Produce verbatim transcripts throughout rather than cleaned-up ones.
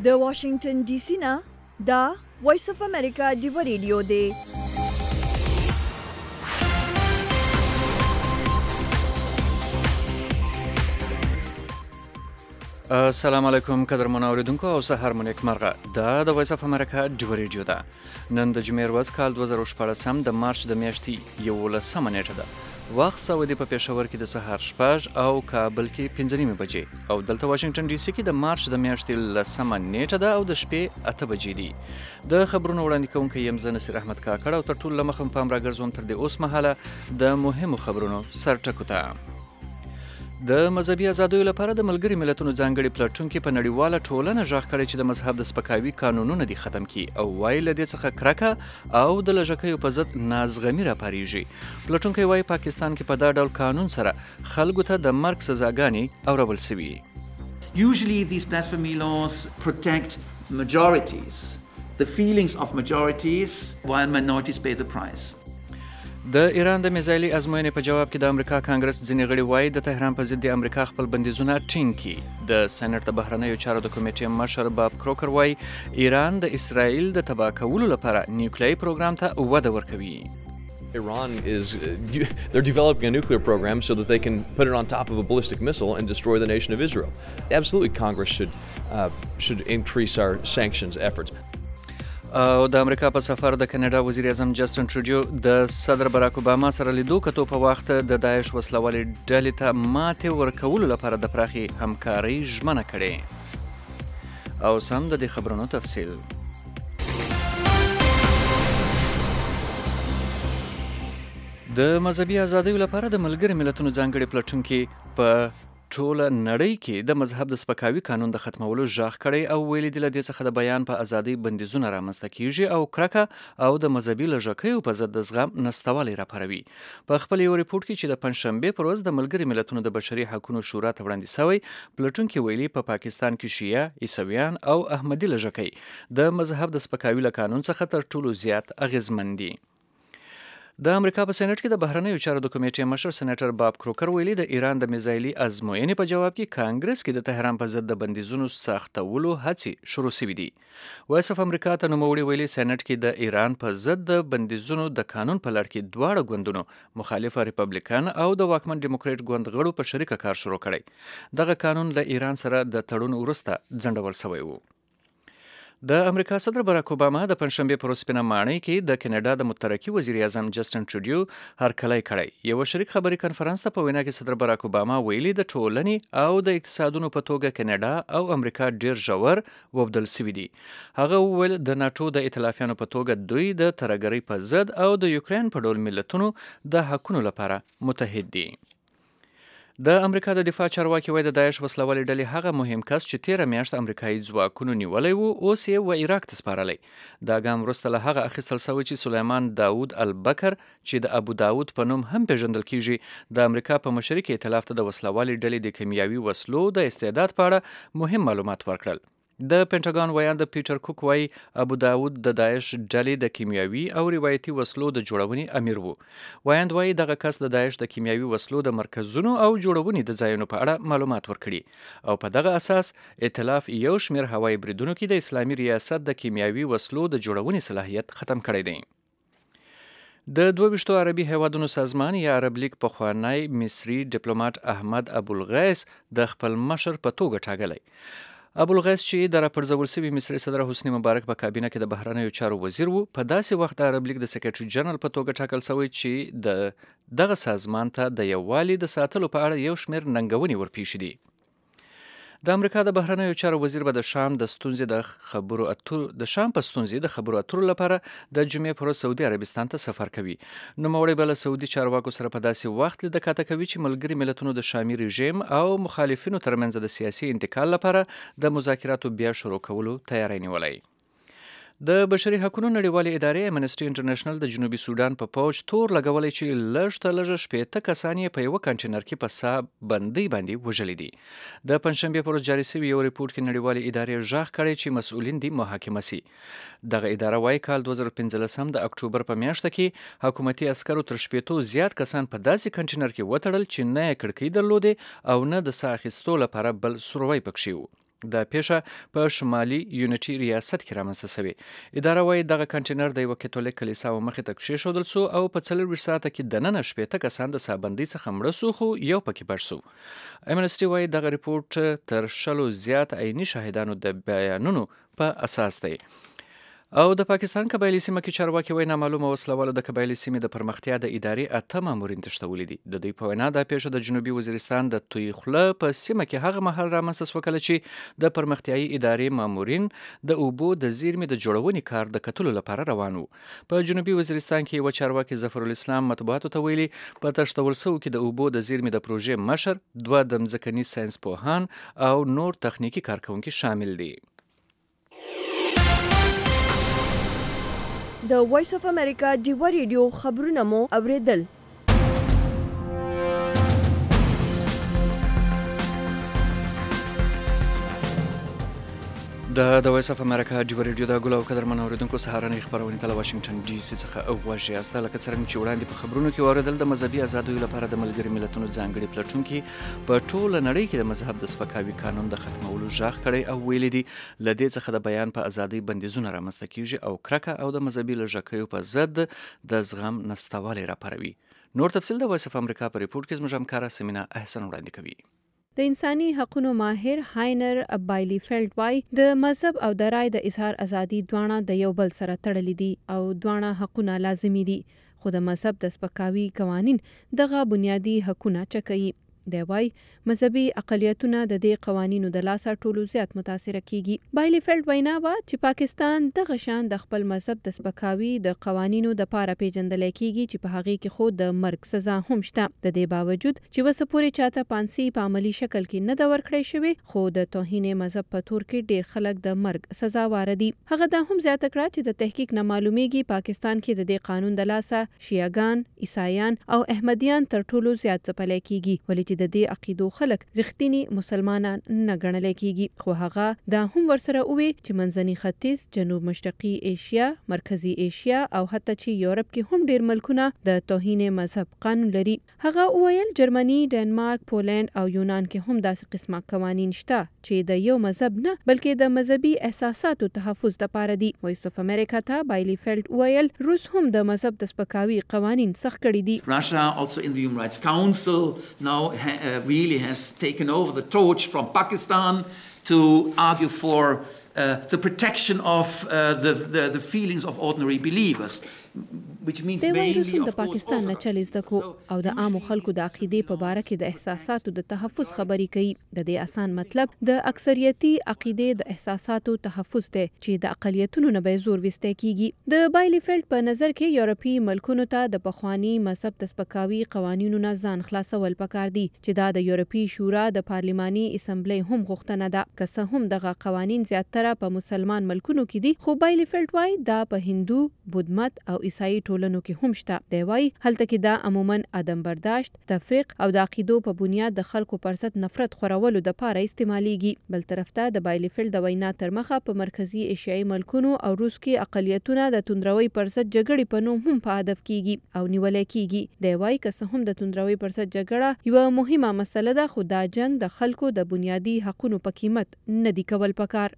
د واشنگټن ډي سي نه دا وایس اف امریکا ډیو ریډیو دی. السلام علیکم قدرمن اوریدونکو او سهار مو نیک مرغه. دا د وایس اف امریکا ډیو ریډیو ده. نن د جمعې ورځ کال دوه زره شپاړس د مارچ د میاشتې یولسمه نیټه ده. وخت سعودي په پېښور کې د سهار شپږ او کابل کې پنځه نیمې بجې او دلته واشنگټن ډي سي کې د مارچ د میاشتې لسمه نیټه ده او د شپې اته بجې دي. د خبرونو وړاندې کوونکی یم زه نصیر احمد کاکړ او تر ټولو له مخه پام راګرځوم تر دې اوس مهاله د مهمو خبرونو سرټکو ته. د مذهبي ازادیو لپاره د ملګري ملتونو ځانګړي پلټونکي په نړیواله ټولنه غږ کړی چې د مذهب د سپکاوي قانونونه دي ختم کړي او وایي له دې څخه کرکه او د لږکیو په ضد نازغمي راپاریږي. پلټونکي وایي پاکستان کې په دا ډول قانون سره خلکو ته د مرګ سزاګانې اورول سوي. Usually these blasphemy laws protect majorities, the feelings of majorities, while minorities pay the price. د ایران د میزایلي ازموینې په جواب کې د امریکا کانګرس ځینې غړي وایي د تهران په ضد د امریکا خپل بندیزونه ټینګ کړي. د سېنات د بهرنیو چارو د کمیټې مشر باب کروکر وایي ایران د اسرائیل د تباه کولو لپاره نیوکلیري پروګرام ته وده ورکوي. Iran is, uh, they're developing a nuclear program so that they can put it on top of a ballistic missile and destroy the nation of Israel. Absolutely, Congress should, uh, should increase our sanctions efforts. او د امریکا په سفر د کاناډا وزیر اعظم جسټن ټروډیو د صدر باراک اوباما سره لیدو کتو په وخت د داعش وسلوالې ډلې ته ماتې ورکولو لپاره د پراخې همکارۍ ژمنه کړې. او سم د دې خبرونو تفصیل. د مذهبي ازادیو لپاره د ملګري ملتونو ځانګړي پلټونکي په ټوله نړۍ کې د مذهب د سپکاوي قانون د ختمولو غږ کړی او ویلي دي له دې څخه د بیان په ازادۍ بندیزونه رامنځته کیږي او کرکه او د مذهبي لږکیو په ضد د زغم نستوالی راپاروي. په خپل یو ریپورت کې چې د پنځشنبې پر ورځ د ملګري ملتونو د بشري حقوقو شورا ته وړاندې شوی، پلټونکي ویلي په پا پاکستان کې شیعه، عیسویان او احمدي لږکي د مذهب د سپکاوي له قانون څخه تر ټولو زیات اغیزمن دي. د امریکا په سېنات کې د بهرنیو چارو د کمیټې مشر سېنیټر باب کروکر ویلي د ایران د میزایلي ازموینې په جواب کې کانګرس کې د تهران په ضد د بندیزونو سختولو هڅې شروع شوې دي. وایس اف امریکا ته نوموړي ویلي سېنات کې د ایران په ضد د بندیزونو د قانون په لړ کې دواړه ګوندونو مخالفه ریپبلیکن او د واکمن ډیموکراټ ګوند غړو په شریکه کار شروع کړی. دغه قانون له ایران سره د تړون وروسته ځنډول شوی و. د امریکا صدر باراک اوباما د پنځشنبې پر ورځ سپینه ماڼۍ کې د کاناډا د مترقي وزیر اعظم جسټن ټروډیو هرکلی کړی. یو شریک خبري کنفرانس ته په وینا کې صدر باراک اوباما ویلي د ټولنې او د اقتصادونو په توګه کاناډا او امریکا ډیر ژور وبدل سوي دي. هغه وویل د ناټو د ائتلافیانو په توګه دوی د ترهګرۍ په ضد او د یوکرین په ډول ملتونو د حقونو لپاره متحد دي. د امریکا د دفاع چارواکي وایي د داعش وسلوالې ډلې هغه مهم کس چې تیره میاشت امریکایي ځواکونو نیولی و اوس یې و عراق ته سپارلی. دا ګام وروسته له هغه اخیستل شوی چې سلیمان داود البکر چې د ابو داود په نوم هم پیژندل کیږي د امریکا په مشرق ائتلاف ته د وسلوالې ډلې د کیمیاوي وسلو د استعداد په اړه مهم معلومات ورکړل. د پینټاګون ویاند پیټر کوک وایي ابو داود د داعش ډلې د کیمیاوي او روایتي وسلو د جوړونې امیر و. ویاند وایي دغه کس د داعش د کیمیاوي وسلو د مرکزونو او جوړونې د ځایونو په اړه معلومات ورکړي او په دغه اساس ائتلاف یو شمېر هوایي بریدونو کې د اسلامي ریاست د کیمیاوي وسلو د جوړونې صلاحیت ختم کړی دی. د دوه ویشتو عربي هیوادونو سازمان یا عرب لیگ پخوانی مصري ډیپلوماټ احمد ابوالغیث د خپل مشر په توګه ټاکلی. ابوالغیث چې د راپرځول شوي مصري صدر حسني مبارک په کابینه کې د بهرنیو چارو وزیر و، په داسې وخت د عرب لیگ د سیکریټري جنرال په توګه ټاکل شوی چې د دغه سازمان ته د یووالي د ساتلو په اړه یو شمېر ننګونې ورپېښې دي. د امریکا د بهرنیو چارو وزیر به د شام د ستونزې د خبرو اترو د شام په ستونزې د خبرو اترو لپاره د جمعې پر ورځ سعودي عربستان ته سفر کوي. نوموړی به له سعودي چارواکو سره په داسې وخت لیده کاته کوي چې ملګري ملتونو د شامي رژیم او مخالفینو ترمنځ د سیاسي انتقال لپاره د مذاکراتو بیا شروع کولو تیاری نیولی. د بشري حقوقو نړیوالې ادارې امنسټي انټرنیشنل د جنوبي سودان په پوج تور لګولی چې لږ ته لږه شپېته کسان یې په یوه کنټینر کې په سا بندۍ باندې وژلي دي. د پنځشنبې پر ورځ جاري شوي یو ریپورټ کې نړیوالې ادارې غږ کړی چې مسؤلین دي محاکمه سي. دغه اداره وایي کال دوه زره پنځلسم د اکتوبر په میاشت کې حکومتي عسکرو تر شپېتو زیات کسان په داسې کنټینر کې وتړل چې نه یې کړکۍ درلودې او نه د ساه اخیستو لپاره بل سوروی پکښې و. دا پیښه په شمالي یونټي ریاست کې رامنځته شوې. اداره وایي دغه کنټینر د یوه کاتولیک کلیسا مخې ته کښېښودل سو او په څلورویشت ساعته کې دننه شپېته کسان د سابندۍ څخه مړه سو، خو یو پکې پټ سو. امنسټي وایي دغه ریپورټ تر شلو زیات عیني شاهدانو د بیانونو په اساس دی. او د پاکستان قبایلي سیمه کې چارواکي وایي نامعلومه وسلوالو د قبایلي سیمې د پرمختیا د ادارې اته مامورین تښتولي دي. د دوی په وینا دا پیښه د جنوبي وزیرستان د توی خوله په سیمه کې هغه مهال رامنځته شوه کله چې د پرمختیایي ادارې مامورین د اوبو د زیرمې د جوړونې کار د کتلو لپاره روان وو. په جنوبي وزیرستان کې یوه چارواکي ظفرالاسلام مطبوعاتو ته ویلي په تښتول سوو کې د اوبو د زیرمې د پروژې مشر، دوه د مځکني ساینس پوهان او نور تخنیکي کارکونکي شامل دي. د وایس اف امریکا ډیوه ریډیو خبرونه مو اوریدل. د د وایس اف امریکا ډیوه ریډیو د ګل او قدرمن اوریدونکو سهارنۍ خبرونه ته له واشنگټن ډي سي څخه غوږ یاست. لکه څرنګه چې وړاندې په خبرونو کې واوریدل، د مذهبي ازادیو لپاره د ملګري ملتونو ځانګړي پلټونکي په ټوله نړۍ کې د مذهب د سپکاوي قانون د ختمولو ژغ کړی او ویلي دي له دې څخه د بیان په ازادۍ بندیزونه رامنځته کیږي او کرکه او د مذهبي لږکیو په ضد د زغم نشتوالی راپاروي. نور تفصیل د وایس اف امریکا په ریپورټ کې زموږ همکاره سمینا احسن وړاندې کوي. د انساني حقوقو ماهر هاینر بایلی فیلډ وای د مذهب او د رای د اظهار ازادي دواړه د یو بل سره تړلي دي او دواړه حقونه لازمي دي، خو د مذهب د سپکاوي قوانین دغه بنیادی حقونه چکوي. دی وای مذهبي اقلیتونه د دې قوانینو د لاسه ټولو زیات متاثره کیږي. بایلی فیلډ وینا وا چې پاکستان دغه شان د خپل مذهب د سپکاوي د قوانینو د پاره پیژندل کیږي چې په هغه کې خو د مرګ سزا هم شته. د دې باوجود چې وسه پورې چاته پانسي په عملی شکل کې نه د ورکړې شوی، خو د توهین مذهب په تور کې ډیر خلک د مرګ سزا واردي. هغه دا هم زیاته کړه چې د تحقیق نه معلومیږي پاکستان کې د دې قانون د لاسه شیعاګان، عیسایان او احمدیان تر ټولو زیات ځپلای کیږي، ولې د دې عقیدو خلک رښتینی مسلمانان نه ګڼل کیږي. خو هغه دا هم ورسره وی چې منځني ختیځ، جنوب مشرقي ایشیا، مرکزی ایشیا او حتی چې یورپ کې هم ډیر ملکونه د توهین مذهب قانون لري. هغه ویل جرمني، ډنمارک، پولند او یونان کې هم داسې قسمه قوانین شته چې د یو مذهب نه بلکې د مذهبي احساساتو تحفظ لپاره دي. وایس اف امریکا ته بایلی فیلډ ویل روس هم د مذهب د سپکاوي قوانین سخت کړي دي. Russia also in the Human Rights Council now Uh, really has taken over the torch from Pakistan to argue for uh, the protection of uh, the, the, the feelings of ordinary believers. د وایروس د پاکستان نه چلی زده کو او د عامو خلکو د عقیدې په باره کې د احساساتو د تحفظ خبرې کوي. د دې اسان مطلب د اکثریتي عقیدې د احساساتو تحفظ دی چې د اقلیتونو نه به زور وسته کیږي. د بایلی فیلډ په نظر کې یورپی ملکونو ته د پخوانی مذهب د سپکاوي قوانینو نه ځان خلاصول پکار دي چې دا د یورپی شورا د پارلماني اسمبلی هم غوښتنه ده، که څه هم دغه قوانین زیاتره په مسلمان ملکونو کې دي، خو بایلی فیلډ وایي دا په هندو، بودمت او عیسائی ټولنو کې هم شته. دی وایي هلته کې دا عموما عدم برداشت، تفریق او د عقیدو په بنیاد د خلکو پر ضد نفرت خورولو د پاره استعمالیږي. بل طرف ته د بایلی فیلډ د وینا تر مخه په مرکزی ایشیایي ملکونو او روس کې اقلیتونه د توندروي پر ضد جګړې په نوم هم په هدف کیږي او نیول کیږي. دی وایي که څه هم د توندروي پر ضد جګړه یو مهمه مسله ده، خو دا جنگ د خلکو د بنیادی حقوقو په قیمت نه دی کول پکار.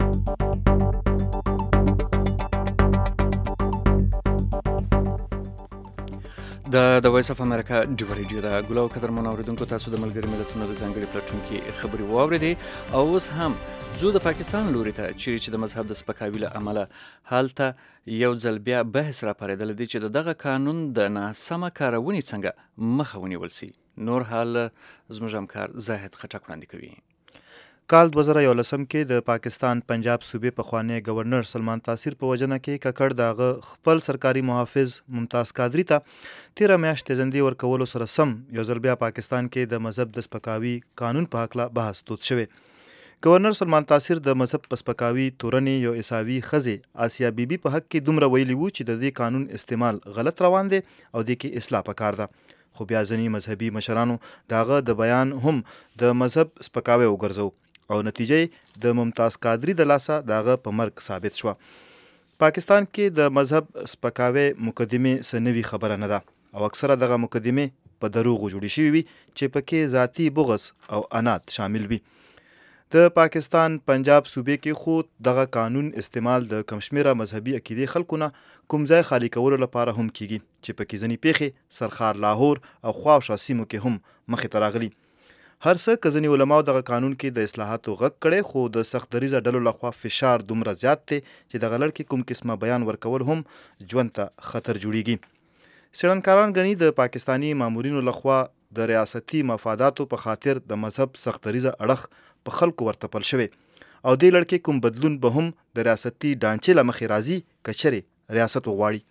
د د وایس اف امریکا ډیوه ریډیو د ګل او قدرمن اوریدونکو تاسو د ملګري ملتونو د ځانګړي پلټونکي خبري واوریدې او اوس هم زه د پاکستان لوري ته چې د مذهب د سپکاوي له امله هلته یو ځل بیا بحث راپارېدلی دی چې دغه قانون د ناسمه کارونې څنګه مخه ونیول سي. نور حال زموږ همکار زاهد خټک وړاندې کوي. کال دوه زره یولسم کې د پاکستان پنجاب صوبې پخوانی گورنر سلمان تاثیر په وجنه کې ککړ داغه خپل سرکاري محافظ ممتاز قادری ته تیره میاشت تیزندې ورکولو سره سم یو ځل بیا پاکستان کې د مذهب د سپکاوي قانون په هکله بحث تود شوی. گورنر سلمان تاثیر د مذهب په سپکاوي تورنې یو عیساوي ښځې آسیا بیبي په حق کې دومره ویلي وو چې د دې قانون استعمال غلط روان دی او د کې اصلاح پکار ده. خو بیا ځینې مذهبي مشرانو داغه د بیان هم د مذهب سپکاوی وګرځو او نتیجه د ممتاز قادری د لاسه داغه په مرګ ثابت شوه. پاکستان کې د مذهب سپکاوی مقدمه سنوي خبره نه ده او اکثره دغه مقدمه په دروغو جوړې شوي وي چې پکې ذاتی بغض او انات شامل وي. د پاکستان پنجاب صوبې کې خو دغه قانون استعمال د کمشمیره مذهبي عقیدې خلکو نه کوم ځای خالی کولو لپاره هم کیږي چې پکې ځینې پیښې سرخار لاهور او خواوشا سیمو کې هم مخې ته راغلي. هر څه که ځینې علماو دغه قانون کې د اصلاحاتو غږ کړی خو د سخت دریځه ډلو لخوا فشار دومره زیات دی چې دغه لړ کې کوم قسمه بیان ورکول هم ژوند ته خطر جوړیږي. څېړنکاران ګڼي د پاکستاني مامورینو لخوا د ریاستي مفاداتو په خاطر د مذهب سخت دریځه اړخ په خلکو ورتپل شوی او دې لړ کې کوم بدلون به هم د ریاستي ډانچې له مخې راځي که چېرې ریاست وغواړي.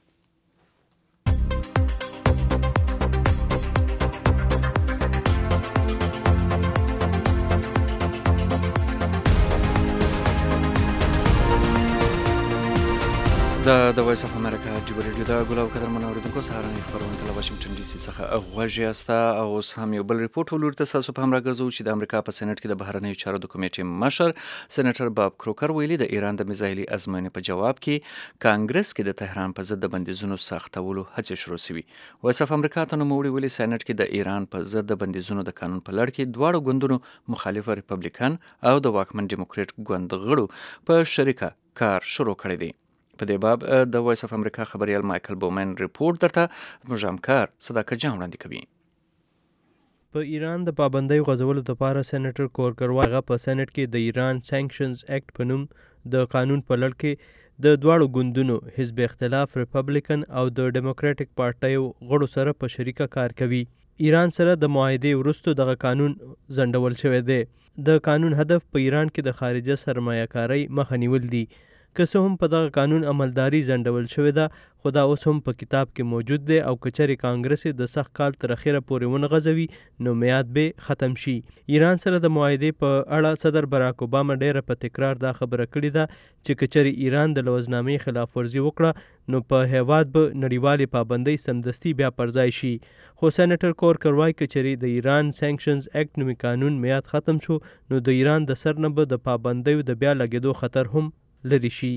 د د وایس اف امریکا جوبر ریډیو د ګلاب قدر منوریدونکو سهارنۍ خبرونه له واشنگټن ډي سي څخه غوږ یاسته او اوس هم یو بل ریپورټ ولور ته تاسو په هم راګرځو چې د امریکا په سېنات کې د بهرنیو چارو د کمیټې مشر سېنیټر باب کروکر ویلي د ایران د میزایلي ازموینې په جواب کې کانګرس کې د تهران په ضد د بندیزونو سختولو هڅې شروع شوي. وایس اف امریکا ته نوموړي ویلي سېنات کې د ایران په ضد د بندیزونو د قانون په لړ کې دواړو ګوندونو مخالف ریپبلیکن او د واکمن ډیموکریټ ګوند غړو په شریکه کار شروع کړی دی. په دې باب د وایس اف امریکا خبريال مایکل بومن ریپورت درته موږ همکار صداقت جان وړاندې کوي. په ایران د پابندۍ غځولو لپاره سېنیټر کورکر واغه په سېنات کې د ایران سانکشنز اکټ په نوم د قانون په لړ کې د دواړو ګوندونو حزب اختلاف ریپبلیکن او د ډیموکراټک پارټیو غړو سره په شریکه کار کوي. ایران سره د معاهدې وروسته دغه قانون ځنډول شوی دی. د قانون هدف په ایران کې د خارجه سرمایه‌کارۍ مخه نیول دي. که څه هم په دغه قانون عملداري ځنډول شوې ده خو دا اوس هم په کتاب کې موجود دی او که چېرې کانګرس د سخت کال تر اخره پورې ونه غځوي نو میعاد به ختم شي. ایران سره د معاهدې په اړه صدر براک اوباما ډیره په تکرار دا خبره کړې ده چې که چېرې ایران د لوزنامې خلاف ورزي وکړه نو په هیواد به نړیوالې پابندۍ سمدستي بیا پر ځای شي. خو سېنیټر کورکر وایي که چېرې د ایران سانکشنز اکټ نومي قانون میعاد ختم شو نو د ایران د سر نه به د پابندیو د بیا لګېدو خطر هم لري شي.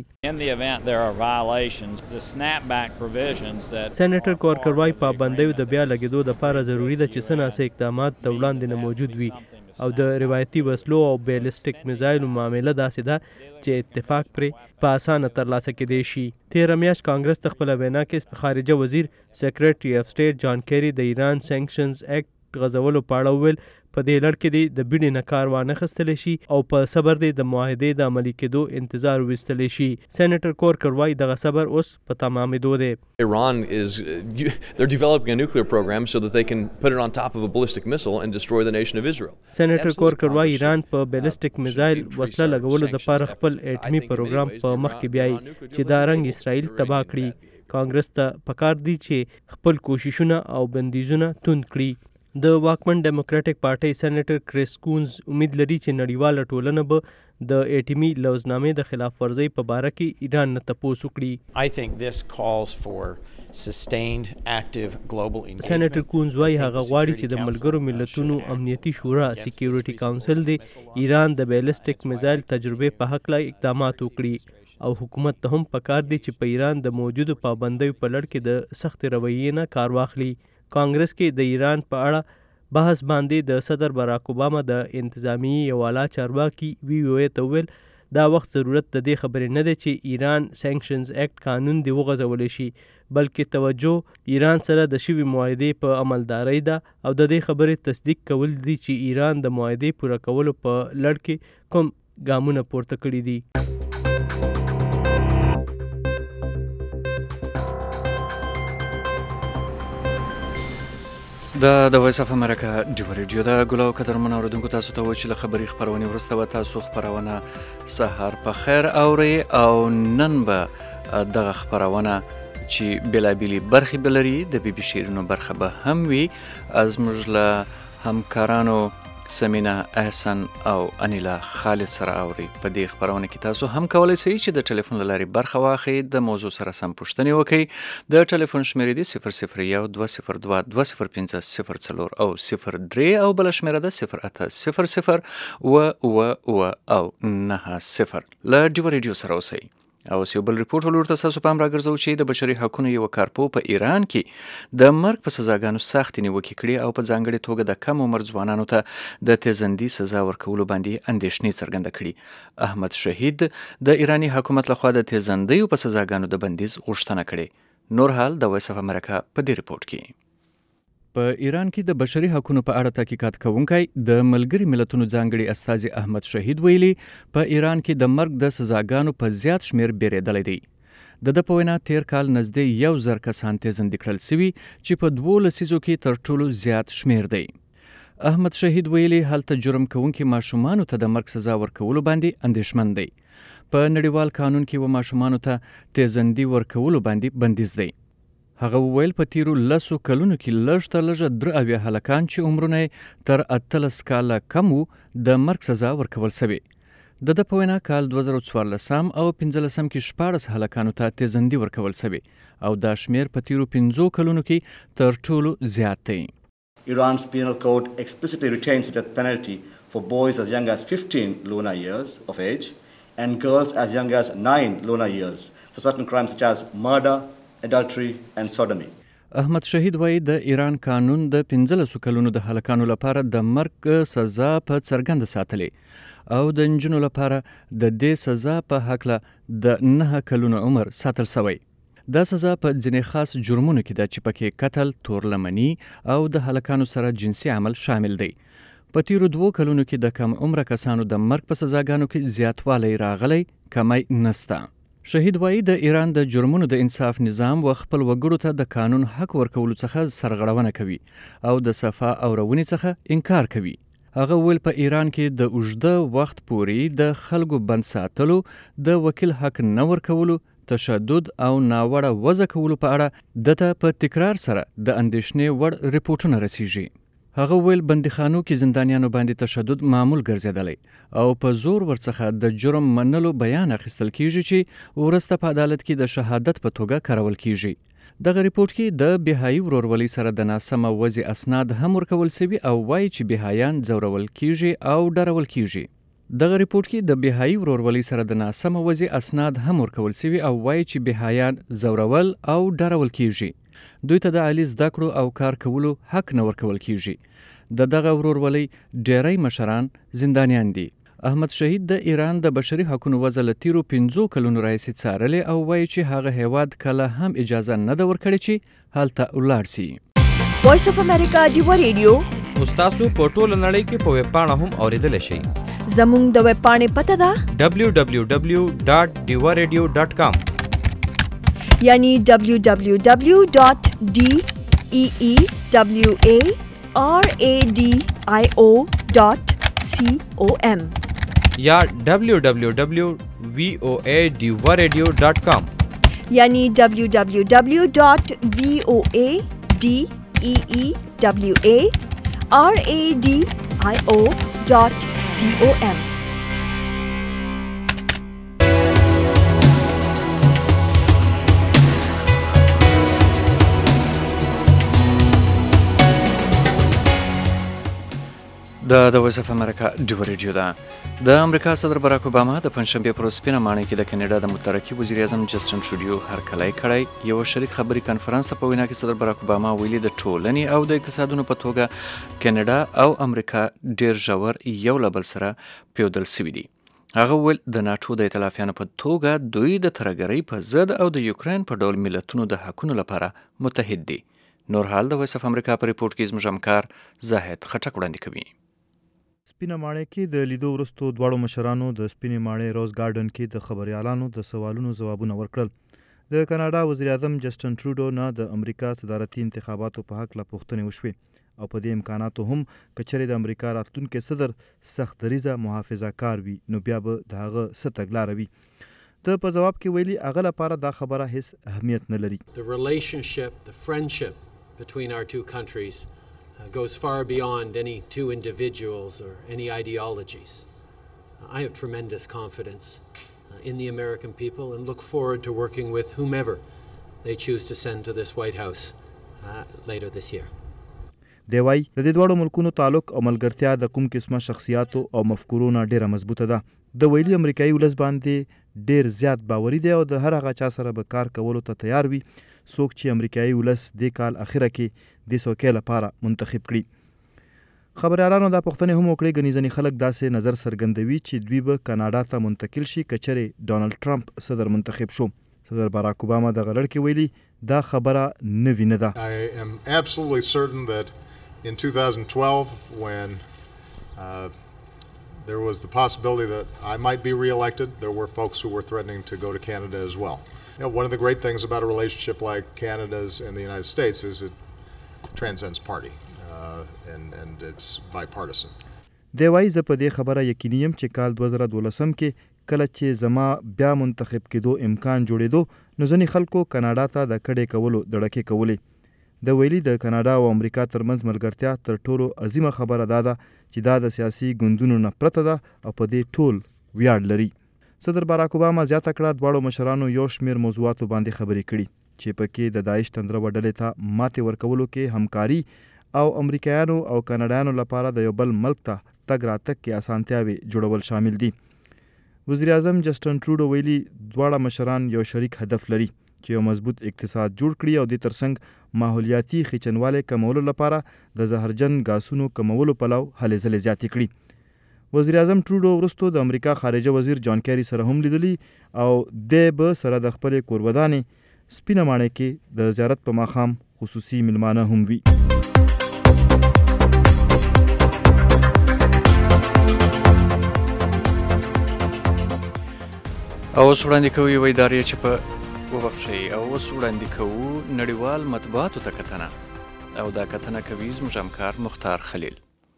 سېنیټر کورکر وايي پابندیو د بیا لګېدو لپاره ضروري ده چې څه ناڅه اقدامات د وړاندې نه موجود وي او د روایتي وسلو او بیلسټیک میزایلو معامله داسې ده چې اتفاق پرې په اسانه ترلاسه کېدی شي. تېره میاشت کانګرس د خپله وینا کې خارجه وزیر سیکرټري اف سټیټ جان کیری د ایران سانکشنز اکټ غځولو په اړه وویل په دې لړ کې دی د بیړې نه کار وانه خستلی شي او په صبر دی د معاهدې د عملي کېدو انتظار ویستلی شي. سېنیټر کورکر وایي دغه صبر اوس په تمامېدو دی. Iran is uh, they're developing a nuclear program so that they can put it on top of a ballistic missile and destroy the nation of Israel. سېنیټر کورکر وایي ایران په بیلسټیک میزایل وسله لګولو دپاره خپل اټمي پروګرام په مخ کې بیایي چې دا رنګ اسرائیل تباه کړي. کانګرس ته پکار دی چې خپل کوششونه او بندیزونه توند کړي. د واکمن ډیموکراټک پارټۍ سېنیټر کریس کونز امید لري چې نړیواله ټولنه به د اټمي لوزنامې د خلاف ورزۍ په باره کې ایران نه تپوس وکړي. سېنیټر کونز وایي هغه غواړي چې د ملګرو ملتونو امنیتي شورا سکیورټي کاونسل د ایران د بیلسټیک میزایل تجربې په هکله اقدامات وکړي او حکومت ته هم پکار دی چې په ایران د موجودو پابندیو په لړ کې د سختې رویې نه کار واخلي. کانګرس کې د ایران په اړه بحث باندې د صدر براک اوباما د انتظامی یو اعلی چارواکي وی او ای ته ویل دا وخت ضرورت د دې خبرې نه دی چې ایران سانکشنز اکټ قانون دی وغځولی شي بلکې توجه ایران سره د شوي معاهدې په عملدارۍ ده او د دې خبرې تصدیق کول دي چې ایران د معاهدې پوره کولو په لړ کې کوم ګامونه پورته کړي دي. د د وایس اف امریکا ډیو ریډیو د ګلو قدر منوریدونکو تاسو ته و چې له خبري خبرونې وروسته به تاسو خبرونه سهار په خیر اوري او نن به دغه خبرونه چې بلابلی برخې بلري د بي بي شیرینو برخه به هم وي از موږ له همکارانو سمینا احسن او انیلا خالد سره اوري. په دې خبرونه کې تاسو هم کولای شئ چې د ټلیفون له لارې برخه واخلئ د موضوع سره سم پوښتنې وکړئ. د ټلیفون شمیرې دي صفر صفر یو دوه صفر دوه دوه صفر پنځه صفر څلور او صفر درې او بل شمیره ده صفر اته صفر صفر اوه اوه اوه او نهه صفر. له ډیو ریډیو سره اوسئ. او یو بل ریپورت ولور تاسو پام راګرځو چې د بشري حقوقو یو کارپو په ایران کې د مرګ په سزاګانو سخت نیوکې کړي او په ځانګړي توګه د کم عمر ځوانانو ته د تیزندي سزا ورکولو باندې اندېښنې څرګنده کړي. احمد شهید د ایرانی حکومت لخوا د تیزندي په سزاګانو د بندیز غوښتنه کړې. نور حال د وایس اف امریکا په دې ریپورت کې. په ایران کې د بشري حقوقو په اړه تحقیقات کوونکی د ملګری ملتونو ځانګړي استازي احمد شهید ویلي په ایران کې د مرګ د سزاګانو په زیات شمیر بیریدلی دی. د د په وینا تیر کال نږدې یو زر کسان تیزندي کړل سوي چې په دوو لسیزو کې تر ټولو زیات شمیر دی. احمد شهید ویلي هلته جرم کوونکي ماشومانو ته د مرګ سزا ورکولو باندې اندېښمن دی. په نړیوال قانون کې و ماشومانو ته تیزندي ورکولو باندې بندیز دی. هغه ویل په تیرو لسو کلونو کې لږ تر لږه درې اویا هلکان چې عمرونه تر اتلس کاله کم وو د مرګ سزا ورکول سوي. د ده په وینا کال دوه زره څوارلسم او پنځلسم کې شپاړس هلکانو ته تیزندي ورکول سوي او دا شمیر په تیرو پنځو کلونو کې تر ټولو زیات دی. Iran's penal code explicitly retains the death penalty for boys as young as fifteen lunar years of age and girls as young as nine lunar years for certain crimes such as murder, adultery and sodomy. احمد شهید وایي د ایران قانون د پنځلسو کلونو د هلکانو لپاره د مرګ سزا په څرګنده ساتلې او د نجونو لپاره د دې سزا په هکله د نه کلونو عمر ساتل سوی. دا سزا په ځینې خاص جرمونو کې ده چې پکې قتل، تورلمني او د هلکانو سره جنسي عمل شامل دی. په تیرو دوو کلونو کې د کم عمره کسانو د مرګ په سزاګانو کې زیاتوالی راغلی، کمی نسته. شهید وایي د ایران د جرمونو د انصاف نظام و خپل وګړو ته د قانون حق ورکولو څخه سرغړونه کوي او د صفا او رونې څخه انکار کوي. هغه ویل په ایران کې د اوږده وخت پورې د خلکو بند ساتلو، د وکیل حق نه ورکولو، تشدد او ناوړه وضع کولو په اړه دته په تکرار سره د اندېښنې وړ ریپورټونه رسیږي. هغه ویل بندیخانو کې زندانیانو باندې تشدد معمول ګرځېدلی او په زور ورڅخه د جرم منلو بیان اخیستل کیږي چې وروسته په عدالت کې د شهادت په توګه کارول کیږي. دغه ریپورت کې د بهایي ورورولۍ سره د ناسمه وضع اسناد هم ورکول سوي او وایي چې بهایان ځورول کیږي او ډارول کیږي. دغه ریپورت کې د بهایي ورورولۍ سره د ناسمه وضع اسناد هم ورکول سوي او وایي چې بهایان ځورول او ډارول کیږي. دوی ته د عالی زده کړو او کار کولو حق نه ورکول کیږي. د دغه ورورولۍ ډیری مشران زندانیان دي. احمد شهید د ایران د بشري حقوقو وضع له تیرو پنځو کلونو راهیسې څارلې او وایي چې هغه هیواد کله هم اجازه نه ده ورکړې چې هلته ولاړ سي. وایس اف امریکا ډیوا ریډیو تاسو په ټوله نړۍ کې په ویب پاڼه هم اوریدلی شئ. زموږ د ویب پاڼې پته ده دبلیو دبلیو دبلیو ډاټ ډیوا ریډیو ډاټ کام یعنی دبلیو دبلیو دبلیو ډاټ ډی ای ای دبلیو ای آر ای ډی آی او ډاټ سی او ایم یا دبلیو دبلیو دبلیو وی او ای ډیوا ریډیو ډاټ کام یعنی دبلیو دبلیو دبلیو ډاټ وی او ای ډی ای ای دبلیو ای آر ای ډی آی او ډاټ سی او ایم. د د وایس اف امریکا ډیوا ریډیو ده. د امریکا صدر باراک اوباما د پنځشنبې پر ورځ سپینه ماڼۍ کې د کاناډا د متحرکي وزیر اعظم جسټن ټروډیو هرکلی کړی. یو شریک خبري کنفرانس ته په وینا کې صدر باراک اوباما ویلي د ټولنې او د اقتصادونو په توګه کاناډا او امریکا ډیر ژور یو له بل سره پیودل سوي دي. هغه ویل د ناټو د ائتلافیانو په توګه دوی د ترهګرۍ په ضد او د یوکرین په ډول ملتونو د حقونو لپاره متحد دي. نور حال د وایس اف امریکا په ریپورت کې زموږ همکار زاهد خټک وړاندې کوي. سپینه ماڼۍ کې د لیدو وروستو دواړو مشرانو د سپینې ماڼۍ روز ګارډن کې د خبریالانو د سوالونو ځوابونه ورکړل. د کاناډا وزیر اعظم جسټن ټروډو نه د امریکا صدارتي انتخاباتو په هکله پوښتنې وشوې او په دې امکاناتو هم که چېرې د امریکا راتلونکی صدر سخت دریځه محافظه کار وي نو بیا به د هغه څه تګلاره وي. د په جواب کې ویلي هغه لپاره دا خبره هیڅ اهمیت نه لري. The relationship, the friendship between our two countries Uh, goes far beyond any two individuals or any ideologies. Uh, I have tremendous confidence uh, in the American people and look forward to working with whomever they choose to send to this White House uh, later this year. دی وایي د دې دواړو ملکونو تعلق او ملګرتیا د کوم قسمه شخصیاتو او مفکورو نه ډیره مضبوطه ده. د ویلي امریکایي ولس باندې ډیر زیات باوري دی او د هر هغه چا سره به کار کولو ته تیار وي څوک چې امریکایي ولس دې کال اخره کې د څوکۍ لپاره منتخب کړي. خبريالانو دا پوښتنې هم وکړې ګنې ځینې خلک داسې نظر څرګندوي چې دوی به کاناډا ته منتقل شي که چېرې ډانلډ ټرمپ صدر منتخب شو. صدر باراک اوباما دغه لړ کې ویلي دا خبره نوې نه ده. I am absolutely certain that in two thousand twelve when uh, there was the possibility that I might be re-elected, there were folks who were threatening to go to Canada as well. You know, one of the great things about a relationship like Canada's and the United States is it transcends party uh, and, and it's bipartisan. دی وایي زه په دې خبره یقیني یم چې کال دوه زره دولسم کې کله چې زما بیا منتخب کېدو امکان جوړېدو نو ځینې خلکو کاناډا ته د کډې کولو دړکې کولې. د ویلي د کاناډا او امریکا ترمنځ ملګرتیا تر ټولو عظیمه خبره دا ده چې دا د سیاسي ګوندونو نه پرته ده او په دې ټول ویاړ لري. صدر باراک اوباما زیاته کړه دواړو مشرانو یو شمېر موضوعاتو باندې خبرې کړي چې پکې د داعش تندره ډلې ته ماتې ورکولو کې همکاري او امریکایانو او کاناډایانو لپاره د یو بل ملک ته تګ راتګ کې اسانتیاوې جوړول شامل دي. وزیر اعظم جسټن ټروډو ویلي دواړه مشران یو شریک هدف لري چې یو مضبوط اقتصاد جوړ کړي او د ترڅنګ ماحولیاتي خچنواله کمولو لپاره د زهرجن غاسونو کمولو پلو هلې ځلې زیاتې کړي. وزیر اعظم ټروډو وروسته د امریکا خارجه وزیر جان کیری سره هم لیدلی او د به سره د خپل کورودانې سپینه ماڼۍ کې د زیارت په ماښام خصوصي ملمانه هم وي. او اوس وړاندې کوو یوه ادارې چې په وبخښئ او اوس وړاندې کوو نړیوال مطبوعاتو ته کتنه او دا کتنه کوي زموږ همکار مختار خلیل.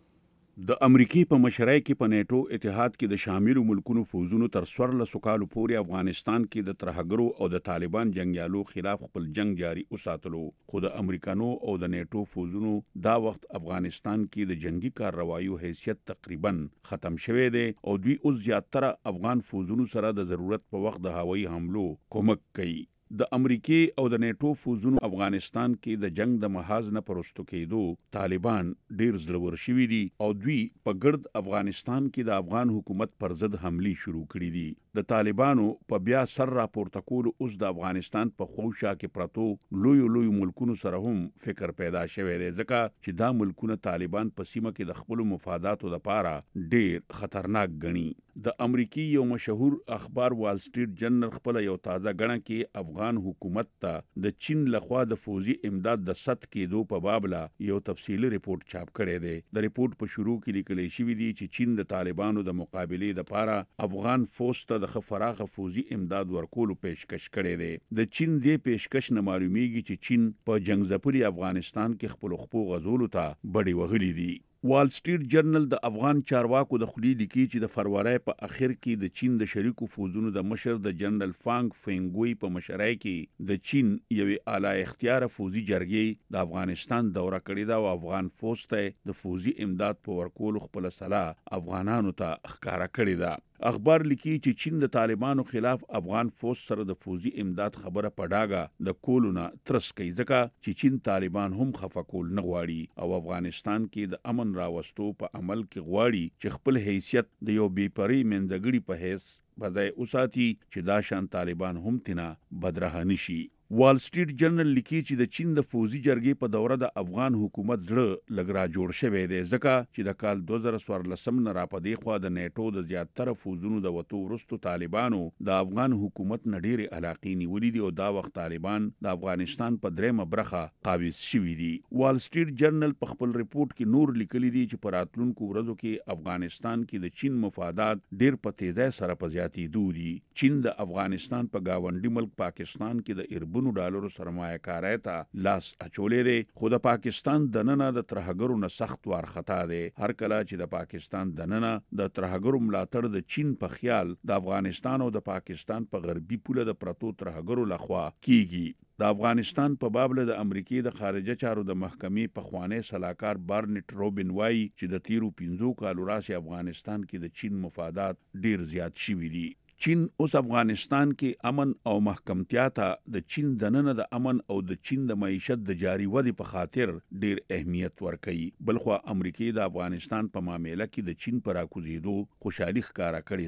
د امریکې په مشرۍ کې په نیټو اتحاد کې د شاملو ملکونو فوزونو تر څوارلسو کالو پورې افغانستان کې د ترهګرو او د طالبان جنګیالو خلاف خپل جنگ جاري وساتلو خو د امریکانو او د نیټو فوزونو دا وخت افغانستان کې د جنگي کاروایو حیثیت تقریبا ختم شوی دی او دوی اوس زیاتره افغان فوزونو سره د ضرورت په وخت د هوایي حملو کومک کوي. د امریکې او د نیټو فوزونو افغانستان کې د جنگ د محاذ نه پرستو کېدو طالبان ډیر زړور شوي دي او دوی په ګرد افغانستان کې د افغان حکومت پر ضد حملې شروع کړي دي. د طالبانو په بیا سر راپورته کولو اوس د افغانستان په خوشا کې پرتو لوی لوی ملکونو سره هم فکر پیدا شوی دی ځکه چې دا ملکونه طالبان په سیمه کې د خپل مفاداتو لپاره ډیر خطرناک ګڼي. د امریکای یو مشهور اخبار وال سټریټ جرنل خپل یو تازه غړن کې افغان حکومت ته د چین لخوا د فوزي امداد د ست کېدو په باب لا یو تفصیلی ریپورت چاپ کړی دی. د ریپورت په شروع کې لیکل شوی دی چې چین د طالبانو د مقابلې لپاره افغان فوج ته د خفراغه فوزي امداد ورکولو پیشکش کړی دی. د چین دې پیشکش نه معلومیږي چې چین په جنگ ځپلي افغانستان کې خپل خپل غزولو ته بډې وغلي دي. وال سټریټ جرنل د افغان چارواکو د خلی لیکي چې د فروری په اخر کې د چین د شریکو فوزونو د مشر د جنرال فانګ فینګوي په مشرۍ کې د چین یوې اعلی اختیار فوزي جرګې د افغانستان دوره کړې ده او افغان فوج ته د فوزي امداد په ورکولو خپل صلاح افغانانو ته ښکارا کړې ده. اخبار لیکي چې چین د طالبانو خلاف افغان فوج سره د فوزي امداد خبره پډاګه د کولونه ترس کوي ځکه چې چین طالبان هم خفه کول نه غواړي او افغانستان کې د امن راوستو په عمل کې غواړي چې خپل حیثیت د یو بیپری منځګړي په حیث بځای اوساتي چې دا شان طالبان هم تینا بدرهه نشي. وال سټریټ جرنل لیکي چې د چین د فوزي جرګې په دوره د افغان حکومت زړه لګرا جوړ شوی دی ځکه چې د کال دوه زره څوارلسم نه را پدې خوا د نیټو د زیاتره فوزونو د وتو وروستو طالبانو د افغان حکومت نه ډېرې علاقې نیولې دي او دا وخت طالبان د افغانستان په درېمه برخه قابض شوي دي. وال سټریټ جرنل په خپل ریپورت کې نور لیکلي دي چې په راتلونکو ورځو کې افغانستان کې د چین مفادات ډېر په تیزۍ سره په زیاتېدو دي. چین د افغانستان په گاونډي ملک پاکستان کې د اربن ډالرو سرمایه کارۍ ته لاس اچولې دی خو د پاکستان دننه د ترهګرو نه سخت وارخطا دی. هر کله چې د پاکستان دننه د ترهګرو ملاتړ د چین په خیال د افغانستان او د پاکستان په غربي پوله د پرتو ترهګرو لخوا کیږي. د افغانستان په باب له د امریکای د خارجه چارو د محکمې په خوانی صلاحکار بارنټ روبن وایي چې د تیرو پنځو کالو راځي افغانستان کې د چین مفادات ډیر زیات شوي دي. چین اوس افغانستان کې امن او محکمتیا ته د چین دننه د امن او د چین د معیشت د جاری ودی په خاطر ډیر اهمیت ورکوي. بلخو امریکای د افغانستان په معاملې کې د چین پر راکوزیدو خوشحالي ښکارا کړې ده.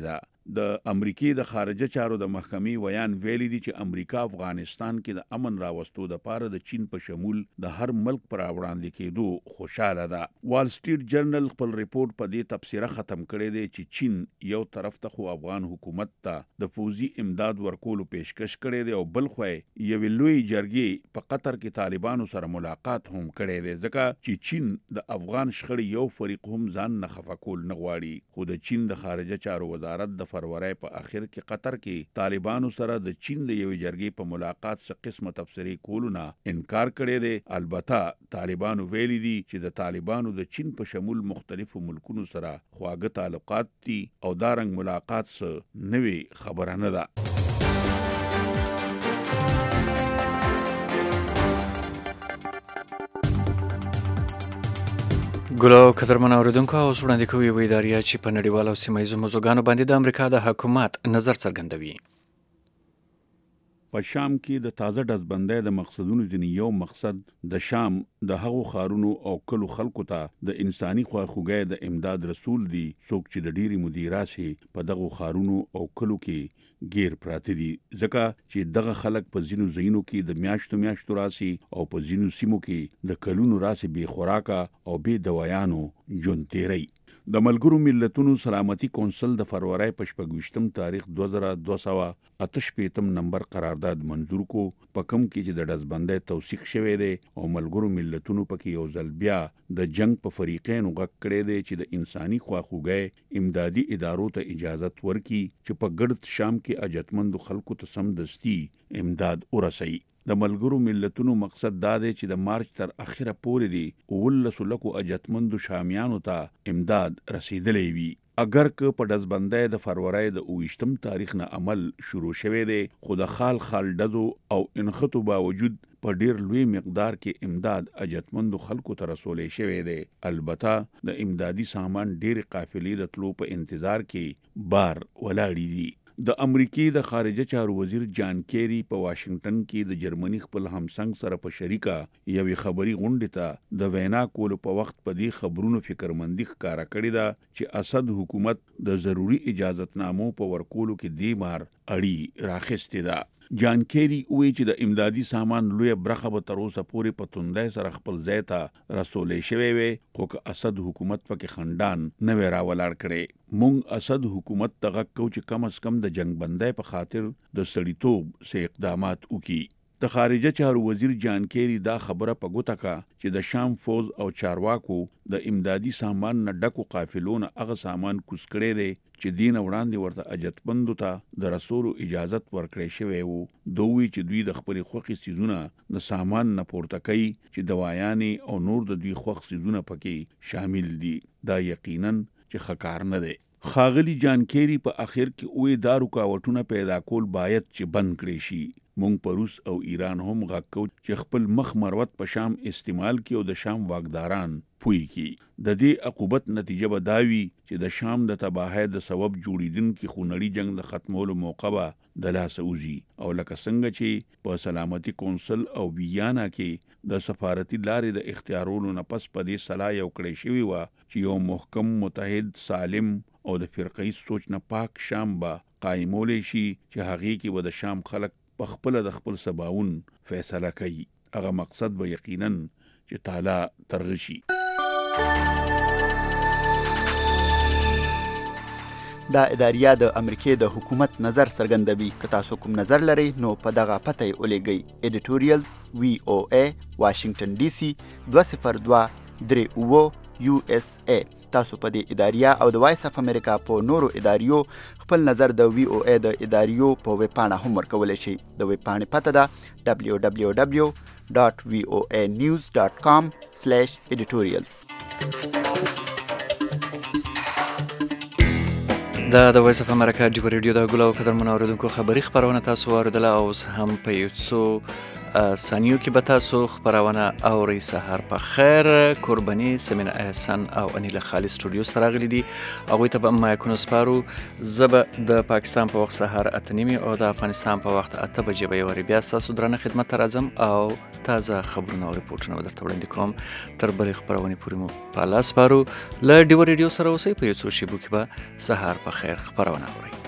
د امریکای د خارجه چارو د محکمې ویان ویلي دي چې امریکا افغانستان کې د امن راوستو د پاره د چین په شمول د هر ملک پر وړاندې کېدو خوشاله ده. وال سټریټ جرنل خپل ریپورت په دې تبصره ختم کړی دی چې چین یو طرف ته خو افغان حکومت ته د پوځي امداد ورکولو پیشکش کړی دی او بل خو یو لوی جرګې په قطر کې طالبانو سره ملاقات هم کړی دی ځکه چې چین د افغان شخړې یو فریق هم ځان نه خفه کول نه غواړي. خو د چین د خارجه چارو وزارت د فروری په اخر کې قطر کې طالبانو سره د چین د یو جرګې په ملاقات څخه قسمه تفسیری کولو نه انکار کړی دی. البته طالبانو ویلي دي چې د طالبانو د چین په شمول مختلفو ملکونو سره خواږه تعلقات دي او دا رنګ ملاقات څه نوې خبره نه ده. ګلو قدرمن اوریدونکو اوس وړاندې کوي یوه اداریه چې په نړیوالو او سیمه ییزو موضوعګانو باندې د امریکا د حکومت نظر څرګندوي. په شام کې د تازه ډزبندۍ د مقصدونو ځینې یو مقصد د شام د هغو ښارونو او کلو خلکو ته د انساني خواخوږۍ د امداد رسول دي څوک چې د ډېرې مودې راسې په دغو ښارونو او کلو کې ګیر پراته دي ځکه چې دغه خلک په ځینو ځایونو کې د میاشتو میاشتو راسې او په ځینو سیمو کې د کلونو راسې بې خوراکه او بې دوایانو ژوند تیری. د ملګرو ملتونو سلامتي کونسل د فروری په شپږویشتم تاریخ دوه زره دوه سوه اته شپېتم نمبر قرارداد منظور کو په کوم کې چې د ډزبندۍ توثیق شوی دی او ملګرو ملتونو پکې یو ځل بیا د جنگ په فریقینو غږ کړی دی چې د انساني خواخوږۍ امدادي ادارو ته اجازت ورکړي چې په ګرد شام کې اجتمندو خلکو ته سمدستي امداد ورسوي. د ملګرو ملتونو مقصد دا دی چې د مارچ تر اخره پورې دی اوولسو لکو اجتمندو شامیانو ته امداد رسیدلی وي. اگر که په ډزبندۍ د فروری د اوویشتم تاریخ نه عمل شروع شوی دی خو د خال خال ډزو او انخطو باوجود په ډیر لوی مقدار کې امداد اجتمندو خلکو ته رسولی شوی دی. البته د امدادي سامان ډیر قافلې د تلو په انتظار کې بار ولاړې دي. د امریکای د خارجه چارو وزیر جان کیری په واشنگټن کې د جرمني خپل همسنګ سره په شریکه یوې خبري غونډې ته د وینا کولو په وخت په دې خبرونو فکرمندي ښکاره کړې ده چې اسد حکومت د ضروري اجازتنامو په ورکولو کې دې مار اړي راخستې ده. جان کیری وایي چې د امدادي سامان لوی برخه به تر اوسه پورې په توندۍ سره خپل ځای ته رسولی شوی وي خو که اسد حکومت پکې خندان نه وی راولاړ کړی. موږ اسد حکومت ته غږ کوو چې کم از کم د جنگ بندۍ په خاطر د سړیتوب څه اقدامات وکړي. د خارجه چارو وزیر جان کیری دا خبره په ګوته کا چې د شام فوز او چارواکو د امدادي سامان نه ډکو قافلونو هغه سامان کوز کړی دی چې دین وړاندې ورته اجتمندو ته د رسولو اجازت ورکړی شوی وو. دوی چې دوی د خپل خوخي سيزونه د سامان نه پورته کوي چې دوايانې او نور د دوی خوخ سيزونه پکې شامل دي. دا یقینا چې خکار نه دی. خاغلی جان کیری په اخر کې وې دا رکاوټونه پیدا کول باید چې بند کړي شي. مونږ په روس او ایران هم غږ کوو چې خپل مخ مروت په شام استعمال کړي او د شام واکداران پوي کړي. د دې عقوبت نتیجه به دا وي چې د شام د تباهۍ د سبب جوړیدونکي خونړي جنگ د ختمولو موقع به د لاسه وځي او لکه څنګه چې په سلامتي کونسل او ویانا کې د سفارتي لارې د اختیارولو نه پس په دې صلاح یو کړی شوی و چې یو محکم متحد سالم او د فرقه‌ای سوچ نه پاک شام به قائمولی شي چې هغې کې به د شام خلک په خپل د خپل سباون فیصله کوي. هغه مقصد به یقینا چې تعالی ترغشي. دا اداریه د امریکای د حکومت نظر څرګندوي. که تاسو کوم نظر لرئ نو په دغه پته یې ولیږئ. ایډیټوریل وی او ای واشنگټن ډي سي دوه صفر دوه درې اوه یو اس ای. تاسو په دې اداریه او د وایس اف امریکا په نورو اداریو خپل نظر د وی او ای د اداریو په ویب پاڼه هم ورکولی شئ. د ویب پاڼې پته ده دبلیو دبلیو دبلیو ډاټ وی او ای نیوز ډاټ کام سلیش ایډیټوریلز. دا د وایس اف امریکا ډیو ریډیو د ګلو قدرمن اوریدونکو خبري خبرونه تاسو واردله او هم په یو څو ثانیو کې به تاسو خبرونه اورئ. سهار په خیر. قرباني سمین احسان او انیل خالد سټوډیو سره غلي دي. هغوی ته به مایکونو سپارو. زه به د پاکستان په وخت سهار اته نیمې او د افغانستان په وخت اته بجې به یوارې بیا ستاسو درانه خدمت ته راځم او تازه خبرونه او ریپورټونه به درته وړاندې کوم. تر بلې خپرونې پورې مو په لاس سپارو. له ډیو ریډیو سره اوسئ. په یو څو شیبو کې به سهار په خیر خبرونه اورئ.